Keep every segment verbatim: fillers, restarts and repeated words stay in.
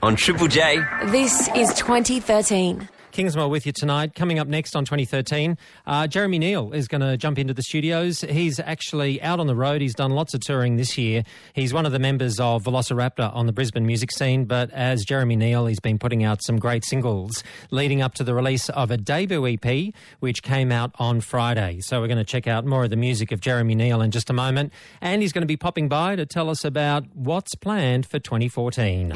on Triple J. This is twenty thirteen. Kingsmore with you tonight. Coming up next on twenty thirteen, uh, Jeremy Neal is going to jump into the studios. He's actually out on the road. He's done lots of touring this year. He's one of the members of Velociraptor on the Brisbane music scene, but as Jeremy Neal, he's been putting out some great singles leading up to the release of a debut E P, which came out on Friday. So we're going to check out more of the music of Jeremy Neal in just a moment, and he's going to be popping by to tell us about what's planned for twenty fourteen.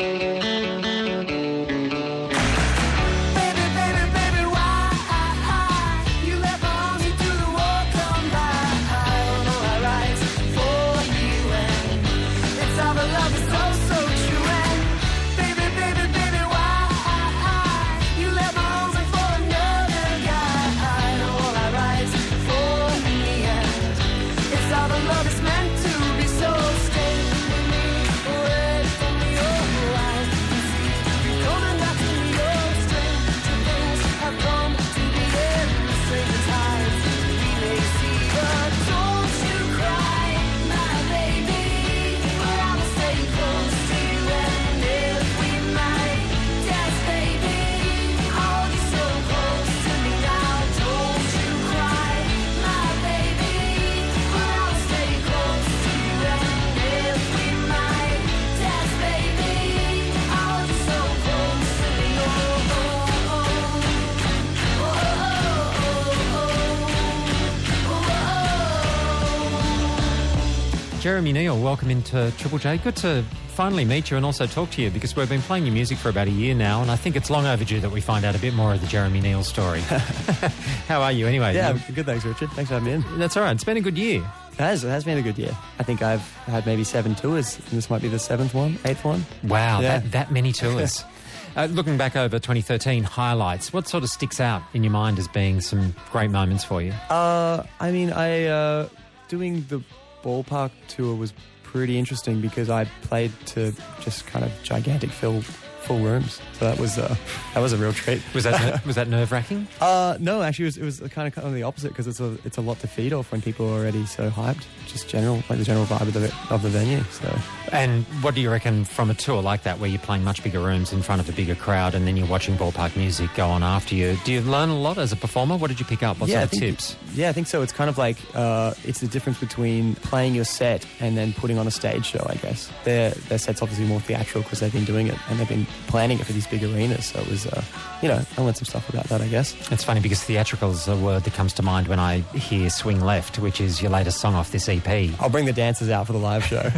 Jeremy Neal, welcome into Triple J. Good to finally meet you and also talk to you, because we've been playing your music for about a year now, and I think it's long overdue that we find out a bit more of the Jeremy Neal story. How are you anyway? Yeah, I'm good, thanks, Richard. Thanks for having me in. That's all right. It's been a good year. It has. It has been a good year. I think I've had maybe seven tours, and this might be the seventh one, eighth one. Wow, yeah. that, that many tours. uh, looking back over twenty thirteen, highlights, what sort of sticks out in your mind as being some great moments for you? Uh, I mean, I uh, doing the Ballpark tour was pretty interesting because I played to just kind of gigantic fill full rooms, so that was uh, that was a real treat. Was that was that nerve wracking? Uh, no, actually, it was, it was kind of kind of the opposite, because it's a it's a lot to feed off when people are already so hyped. Just general like the general vibe of the of the venue. So, and what do you reckon from a tour like that, where you're playing much bigger rooms in front of a bigger crowd, and then you're watching Ballpark music go on after you? Do you learn a lot as a performer? What did you pick up? What yeah, sort of I think, tips? Yeah, I think so. It's kind of like uh, it's the difference between playing your set and then putting on a stage show. I guess their their set's obviously more theatrical because they've been doing it and they've been planning it for these big arenas. So it was, uh, you know, I learned some stuff about that, I guess. It's funny because theatrical is a word that comes to mind when I hear Swing Left, which is your latest song off this E P. I'll bring the dancers out for the live show.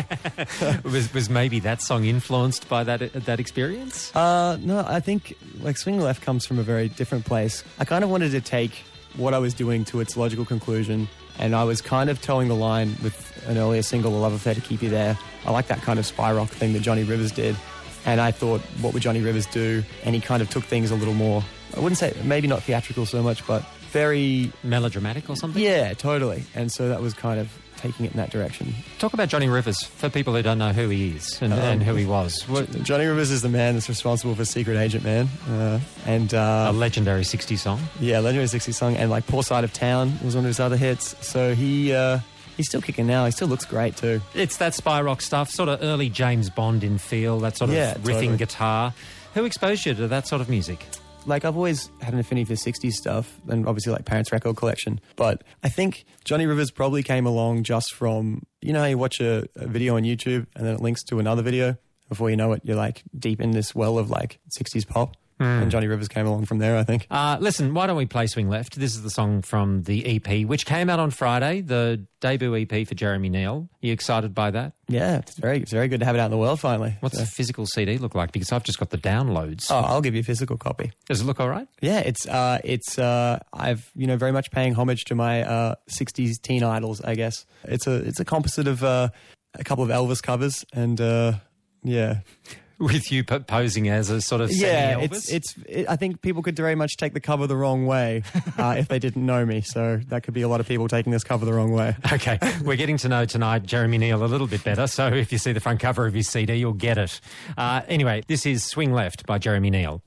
was was maybe that song influenced by that that experience? Uh, no, I think like Swing Left comes from a very different place. I kind of wanted to take what I was doing to its logical conclusion, and I was kind of towing the line with an earlier single, A Love Affair to Keep You There. I like that kind of spy rock thing that Johnny Rivers did. And I thought, what would Johnny Rivers do? And he kind of took things a little more, I wouldn't say, maybe not theatrical so much, but very... melodramatic or something? Yeah, totally. And so that was kind of taking it in that direction. Talk about Johnny Rivers, for people who don't know who he is and, um, and who he was. What? Johnny Rivers is the man that's responsible for Secret Agent Man. Uh, and uh, A legendary sixties song. Yeah, legendary sixties song. And like Poor Side of Town was one of his other hits. So he... Uh, He's still kicking now. He still looks great too. It's that spy rock stuff, sort of early James Bond in feel, that sort of yeah, riffing totally. guitar. Who exposed you to that sort of music? Like, I've always had an affinity for sixties stuff, and obviously like Parents' Record Collection. But I think Johnny Rivers probably came along just from, you know how you watch a, a video on YouTube and then it links to another video? Before you know it, you're like deep in this well of like sixties pop. Mm. And Johnny Rivers came along from there, I think. Uh, listen, why don't we play Swing Left? This is the song from the E P, which came out on Friday, the debut E P for Jeremy Neal. Are you excited by that? Yeah, it's very it's very good to have it out in the world finally. What's so. the physical C D look like? Because I've just got the downloads. Oh, I'll give you a physical copy. Does it look all right? Yeah, it's uh, it's uh, I've you know very much paying homage to my uh, sixties teen idols, I guess. It's a it's a composite of uh, a couple of Elvis covers and uh, yeah. With you posing as a sort of yeah, Elvis? it's it's. It, I think people could very much take the cover the wrong way uh, if they didn't know me. So that could be a lot of people taking this cover the wrong way. Okay, we're getting to know tonight Jeremy Neal a little bit better. So if you see the front cover of his C D, you'll get it. Uh, anyway, this is Swing Left by Jeremy Neal.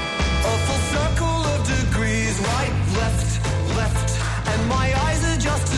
Just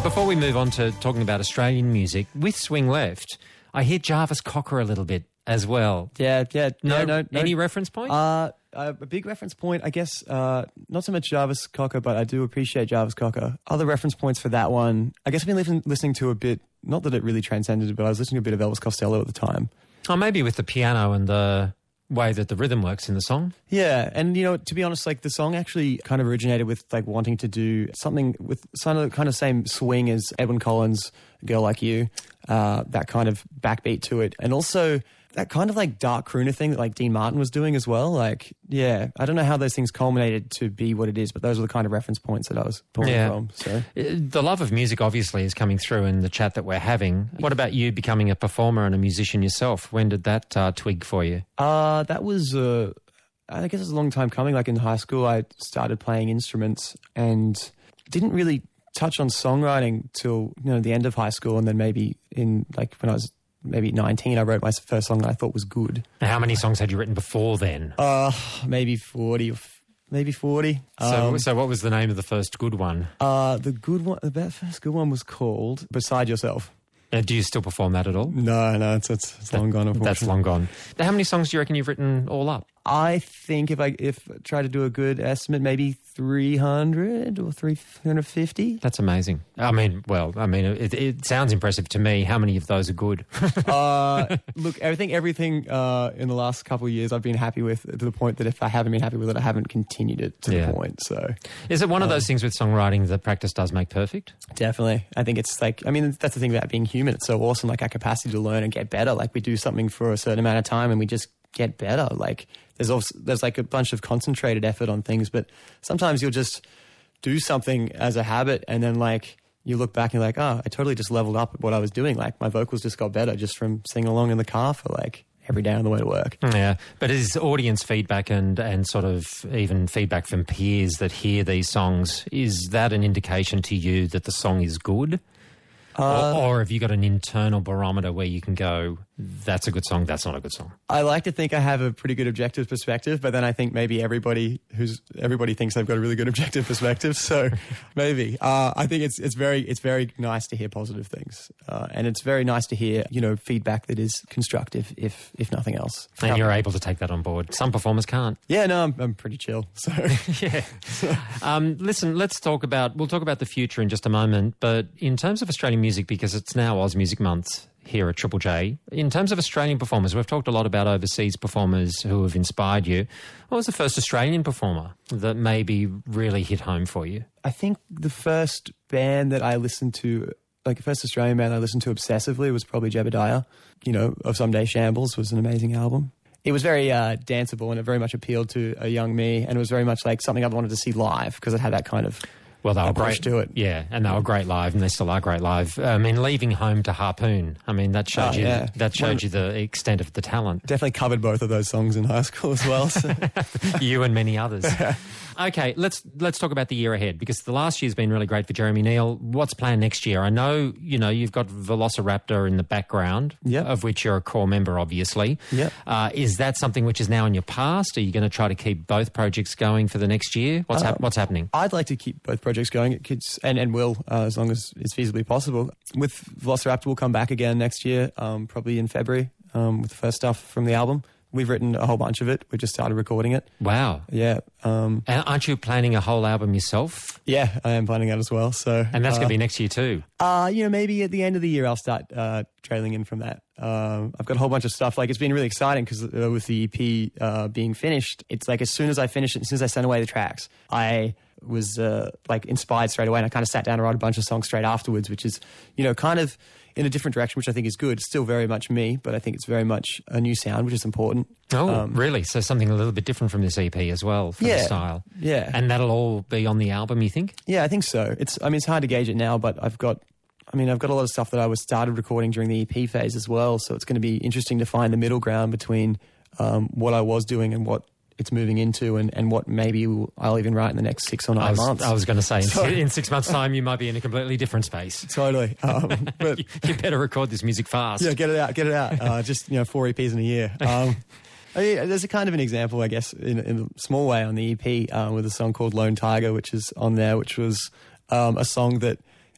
before we move on to talking about Australian music, with Swing Left, I hear Jarvis Cocker a little bit as well. Yeah, yeah. No, yeah, no, no. Any reference point? Uh, a big reference point, I guess, uh, not so much Jarvis Cocker, but I do appreciate Jarvis Cocker. Other reference points for that one, I guess I've been listening, listening to a bit, not that it really transcended, but I was listening to a bit of Elvis Costello at the time. Oh, maybe with the piano and the way that the rhythm works in the song. Yeah, and you know, to be honest, like the song actually kind of originated with like wanting to do something with kind of kind of same swing as Edwyn Collins' "Girl Like You," uh, that kind of backbeat to it, and also that kind of like dark crooner thing that like Dean Martin was doing as well. Like, yeah, I don't know how those things culminated to be what it is, but those are the kind of reference points that I was pulling Yeah. from. So The love of music obviously is coming through in the chat that we're having. What about you becoming a performer and a musician yourself? When did that uh, twig for you? Uh, that was, uh, I guess it was a long time coming. Like in high school, I started playing instruments and didn't really touch on songwriting till, you know, the end of high school. And then maybe in like when I was maybe nineteen, I wrote my first song that I thought was good. Now, how many songs had you written before then? Uh, maybe forty, or f- maybe forty. So, Um, so what was the name of the first good one? uh, the good one, the first good one was called Beside Yourself. Uh, do you still perform that at all? No, no, it's, it's, it's long gone, unfortunately. That's long gone. Now, how many songs do you reckon you've written all up? I think if I if I try to do a good estimate, maybe three hundred or three hundred fifty. That's amazing. I mean, well, I mean, it, it sounds impressive to me. How many of those are good? uh, look, I think everything uh, in the last couple of years I've been happy with, to the point that if I haven't been happy with it, I haven't continued it to Yeah. the point. So Is it one of those things with songwriting that practice does make perfect? definitely, I think it's like, I mean, that's the thing about being human. It's so awesome, like our capacity to learn and get better. Like we do something for a certain amount of time and we just get better. Like there's also, there's like a bunch of concentrated effort on things, but sometimes you'll just do something as a habit and then like you look back and you're like, oh, I totally just leveled up at what I was doing. Like my vocals just got better just from singing along in the car for like every day on the way to work. Yeah, but is audience feedback and, and sort of even feedback from peers that hear these songs, is that an indication to you that the song is good? Uh, or, or have you got an internal barometer where you can go, that's a good song, that's not a good song? I like to think I have a pretty good objective perspective, but then I think maybe everybody who's everybody thinks they've got a really good objective perspective. So maybe uh, I think it's it's very it's very nice to hear positive things, uh, and it's very nice to hear you know feedback that is constructive, if if nothing else. And you're able to take that on board. Some performers can't. Yeah, no, I'm, I'm pretty chill. So Yeah. um, listen, let's talk about, we'll talk about the future in just a moment, but in terms of Australian music, because it's now Oz Music Month here at Triple J, in terms of Australian performers, we've talked a lot about overseas performers who have inspired you. What was the first Australian performer that maybe really hit home for you? I think the first band that I listened to, like the first Australian band I listened to obsessively was probably Jebediah. You know, Of Someday Shambles was an amazing album. It was very uh, danceable and it very much appealed to a young me, and it was very much like something I wanted to see live because it had that kind of Well, they were approach great to it. Yeah, and they were great live, and they still are great live. I mean, leaving home to Harpoon. I mean, that showed Oh, you yeah. that showed you the extent of the talent. Definitely covered both of those songs in high school as well. So. You and many others. Okay, let's let's talk about the year ahead, because the last year's been really great for Jeremy Neal. What's planned next year? I know, you know, you've got Velociraptor in the background, Yep. of which you're a core member, obviously. Yep. Uh, is that something which is now in your past? Are you going to try to keep both projects going for the next year? What's hap- what's happening? I'd like to keep both projects going, it could, and, and will, uh, as long as it's feasibly possible. With Velociraptor, we'll come back again next year, um, probably in February, um, with the first stuff from the album. We've written a whole bunch of it. We just started recording it. Wow. Yeah. Um, And aren't you planning a whole album yourself? yeah, I am planning that as well. So, And that's uh, going to be next year too. Uh, you know, maybe at the end of the year I'll start uh, trailing in from that. Um, I've got a whole bunch of stuff. Like, it's been really exciting because uh, with the E P uh, being finished, it's like as soon as I finish it, as soon as I sent away the tracks, I was uh, like inspired straight away, and I kind of sat down and wrote a bunch of songs straight afterwards, which is, you know, kind of in a different direction, which I think is good. It's still very much me, but I think it's very much a new sound, which is important. Oh, Um, really? So something a little bit different from this E P as well, from the Yeah. style. Yeah. And that'll all be on the album, you think? Yeah, I think so. It's, I mean, it's hard to gauge it now, but I've got, I mean, I've got a lot of stuff that I was started recording during the E P phase as well. So it's going to be interesting to find the middle ground between um, what I was doing and what it's moving into, and, and what maybe I'll even write in the next six or nine I was, months. I was going to say, in, So- in six months' time, you might be in a completely different space. Totally. Um, but you, you better record this music fast. yeah, get it out, get it out. Uh, just, you know, four E Ps in a year. Um, I mean, there's a kind of an example, I guess, in, in a small way on the E P uh, with a song called Lone Tiger, which is on there, which was um, a song that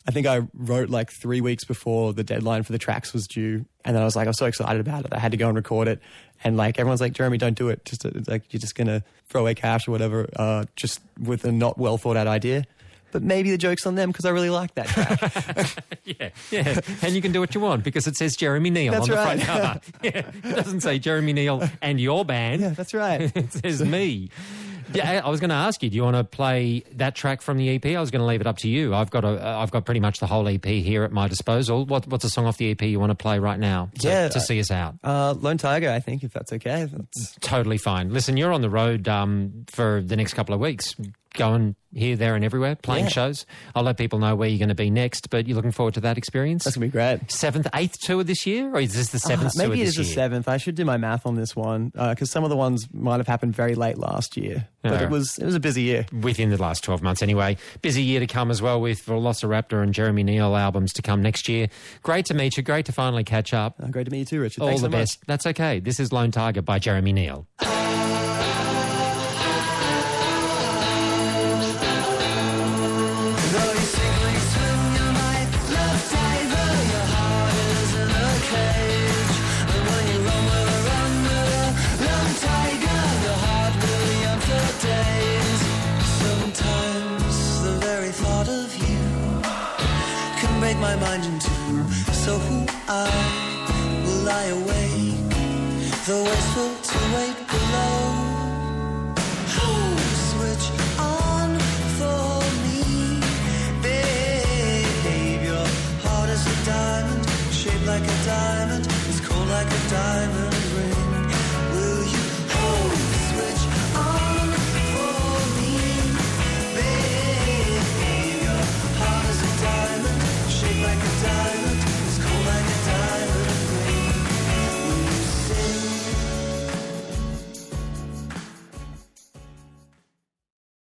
I think I wrote like three weeks before the deadline for the tracks was due. And then I was like, I was so excited about it. I had to go and record it. And like, everyone's like, Jeremy, don't do it. Just it's like, you're just going to throw away cash or whatever, uh, just with a not well thought out idea. But maybe the joke's on them because I really like that track. yeah, yeah. And you can do what you want because it says Jeremy Neal That's on right. the front cover. Yeah, it doesn't say Jeremy Neal and your band. Yeah, that's right. It says me. Yeah, I was going to ask you, do you want to play that track from the E P? I was going to leave it up to you. I've got a, I've got pretty much the whole E P here at my disposal. What, what's a song off the E P you want to play right now to, yeah, to see us out? Uh, Lone Tiger, I think, if that's okay. That's... Totally fine. Listen, you're on the road um, for the next couple of weeks. Going here, there and everywhere, playing yeah. shows. I'll let people know where you're going to be next, but you're looking forward to that experience? That's going to be great. Seventh, eighth tour this year? Or is this the seventh uh, tour maybe this it is year? the seventh. I should do my math on this one because uh, some of the ones might have happened very late last year. But Uh, it was it was a busy year. Within the last twelve months anyway. Busy year to come as well with Velociraptor and Jeremy Neal albums to come next year. Great to meet you. Great to finally catch up. Uh, great to meet you too, Richard. All Thanks the so much. best. That's okay. This is Lone Tiger by Jeremy Neal. My mind in two, so who I will lie awake, though wasteful to wait